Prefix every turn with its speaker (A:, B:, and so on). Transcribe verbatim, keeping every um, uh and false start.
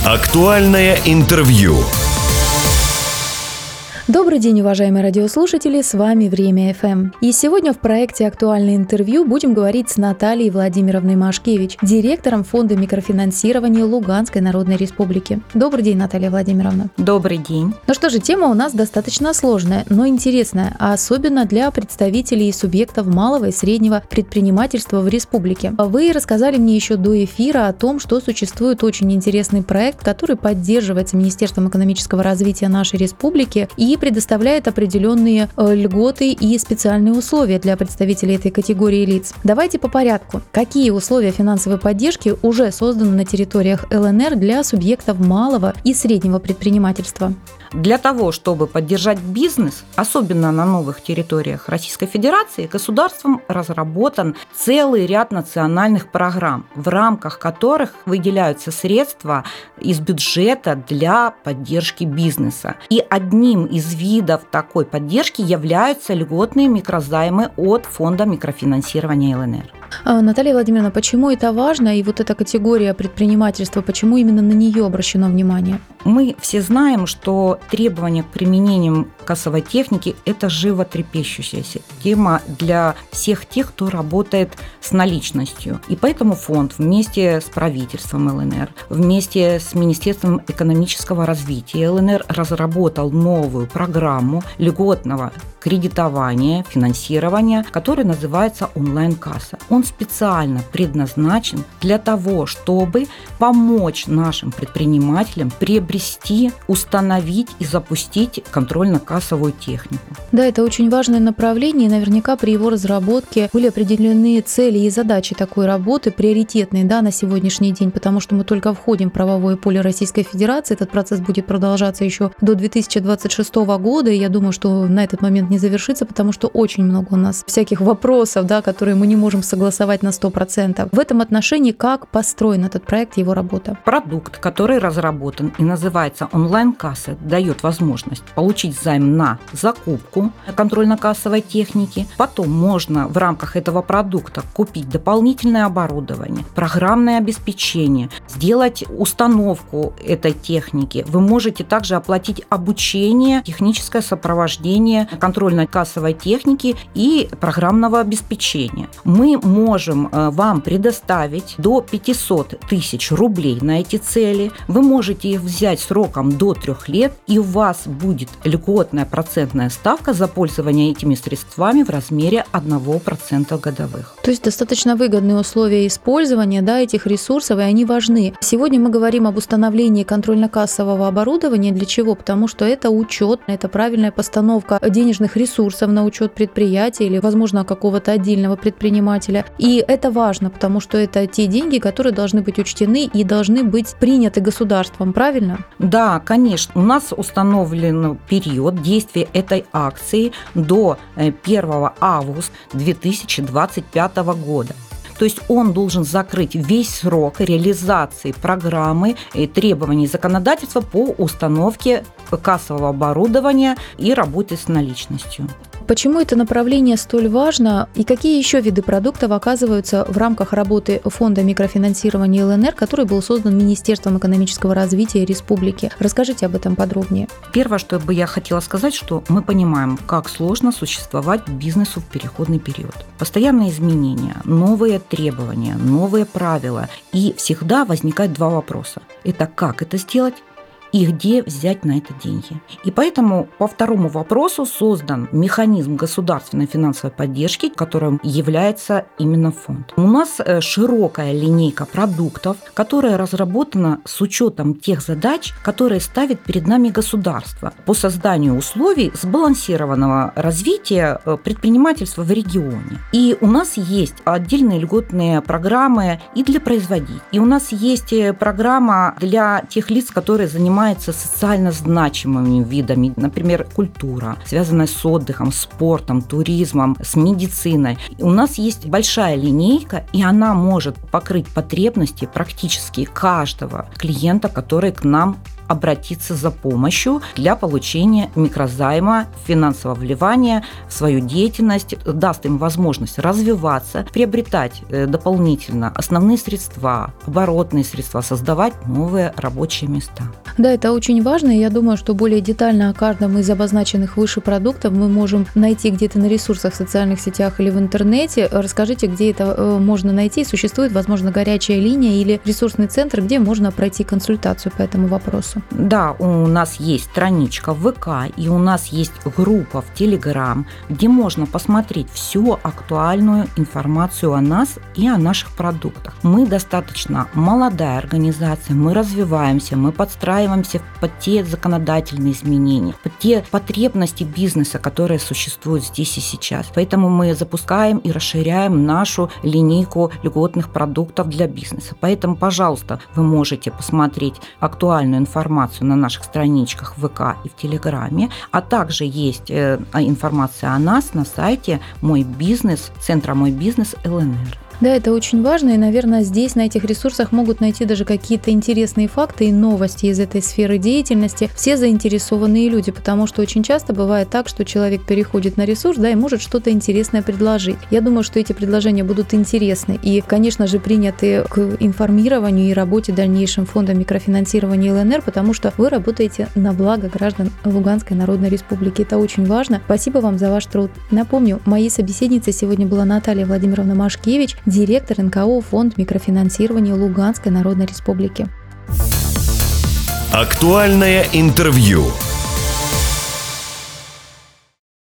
A: Актуальное интервью.
B: Добрый день, уважаемые радиослушатели, с вами Время эф эм. И сегодня в проекте «Актуальное интервью» будем говорить с Натальей Владимировной Машкевич, директором Фонда микрофинансирования Луганской Народной Республики. Добрый день, Наталья Владимировна.
C: Добрый день.
B: Ну что же, тема у нас достаточно сложная, но интересная, а особенно для представителей и субъектов малого и среднего предпринимательства в республике. Вы рассказали мне еще до эфира о том, что существует очень интересный проект, который поддерживается Министерством экономического развития нашей республики и предоставляет определенные льготы и специальные условия для представителей этой категории лиц. Давайте по порядку. Какие условия финансовой поддержки уже созданы на территориях эл эн эр для субъектов малого и среднего предпринимательства?
C: Для того, чтобы поддержать бизнес, особенно на новых территориях Российской Федерации, государством разработан целый ряд национальных программ, в рамках которых выделяются средства из бюджета для поддержки бизнеса. И одним из видов такой поддержки являются льготные микрозаймы от Фонда микрофинансирования эл эн эр.
B: Наталья Владимировна, почему это важно, и вот эта категория предпринимательства, почему именно на нее обращено внимание?
C: Мы все знаем, что требования к применению кассовой техники – это животрепещущая тема для всех тех, кто работает с наличностью. И поэтому фонд вместе с правительством эл эн эр, вместе с Министерством экономического развития эл эн эр разработал новую программу льготного кредитования, финансирования, которая называется онлайн-касса. Он специально предназначен для того, чтобы помочь нашим предпринимателям приобрести, установить и запустить контрольно-кассовую технику.
B: Да, это очень важное направление, и наверняка при его разработке были определены цели и задачи такой работы, приоритетные, да, на сегодняшний день, потому что мы только входим в правовое поле Российской Федерации, этот процесс будет продолжаться еще до две тысячи двадцать шестого года, и я думаю, что на этот момент не завершится, потому что очень много у нас всяких вопросов, да, которые мы не можем согласовать на сто процентов. В этом отношении как построен этот проект, его работа?
C: Продукт, который разработан и называется онлайн-касса, дает возможность получить займ на закупку контрольно-кассовой техники. Потом можно в рамках этого продукта купить дополнительное оборудование, программное обеспечение, сделать установку этой техники. Вы можете также оплатить обучение, техническое сопровождение контрольно-кассовой техники и программного обеспечения. Мы можем вам предоставить до пятьсот тысяч рублей на эти цели. Вы можете их взять сроком до трех лет, и у вас будет льготная процентная ставка за пользование этими средствами в размере одного процента годовых.
B: То есть достаточно выгодные условия использования, да, этих ресурсов, и они важны. Сегодня мы говорим об установлении контрольно-кассового оборудования. Для чего? Потому что это учет, это правильная постановка денежных ресурсов на учет предприятия или, возможно, какого-то отдельного предпринимателя. И это важно, потому что это те деньги, которые должны быть учтены и должны быть приняты государством, правильно?
C: Да, конечно. У нас установлен период действия этой акции до первого августа две тысячи двадцать пятого года. То есть он должен закрыть весь срок реализации программы и требований законодательства по установке кассового оборудования и работе с наличностью.
B: Почему это направление столь важно и какие еще виды продуктов оказываются в рамках работы Фонда микрофинансирования эл эн эр, который был создан Министерством экономического развития республики? Расскажите об этом подробнее.
C: Первое, что бы я хотела сказать, что мы понимаем, как сложно существовать бизнесу в переходный период. Постоянные изменения, новые требования, новые правила. И всегда возникает два вопроса. Это как это сделать? И где взять на это деньги. И поэтому по второму вопросу создан механизм государственной финансовой поддержки, которым является именно фонд. У нас широкая линейка продуктов, которая разработана с учетом тех задач, которые ставит перед нами государство по созданию условий сбалансированного развития предпринимательства в регионе. И у нас есть отдельные льготные программы и для производителей. И у нас есть программа для тех лиц, которые занимаются социально значимыми видами, например, культура, связанная с отдыхом, спортом, туризмом, с медициной. У нас есть большая линейка, и она может покрыть потребности практически каждого клиента, который к нам обратиться за помощью для получения микрозайма, финансового вливания в свою деятельность, даст им возможность развиваться, приобретать дополнительно основные средства, оборотные средства, создавать новые рабочие места.
B: Да, это очень важно, и я думаю, что более детально о каждом из обозначенных выше продуктов мы можем найти где-то на ресурсах в социальных сетях или в интернете. Расскажите, где это можно найти? Существует, возможно, горячая линия или ресурсный центр, где можно пройти консультацию по этому вопросу?
C: Да, у нас есть страничка в ВК, и у нас есть группа в Телеграм, где можно посмотреть всю актуальную информацию о нас и о наших продуктах. Мы достаточно молодая организация, мы развиваемся, мы подстраиваемся под те законодательные изменения, под те потребности бизнеса, которые существуют здесь и сейчас. Поэтому мы запускаем и расширяем нашу линейку льготных продуктов для бизнеса. Поэтому, пожалуйста, вы можете посмотреть актуальную информацию на наших страничках в ВК и в Телеграме, а также есть информация о нас на сайте «Мой бизнес», центра «Мой бизнес» эл эн эр.
B: Да, это очень важно, и, наверное, здесь, на этих ресурсах, могут найти даже какие-то интересные факты и новости из этой сферы деятельности все заинтересованные люди, потому что очень часто бывает так, что человек переходит на ресурс, да, и может что-то интересное предложить. Я думаю, что эти предложения будут интересны и, конечно же, приняты к информированию и работе дальнейшим фондом микрофинансирования эл эн эр, потому что вы работаете на благо граждан Луганской Народной Республики. Это очень важно. Спасибо вам за ваш труд. Напомню, моей собеседницей сегодня была Наталья Владимировна Машкевич, директор эн ка о «Фонд микрофинансирования Луганской Народной Республики».
A: Актуальное интервью.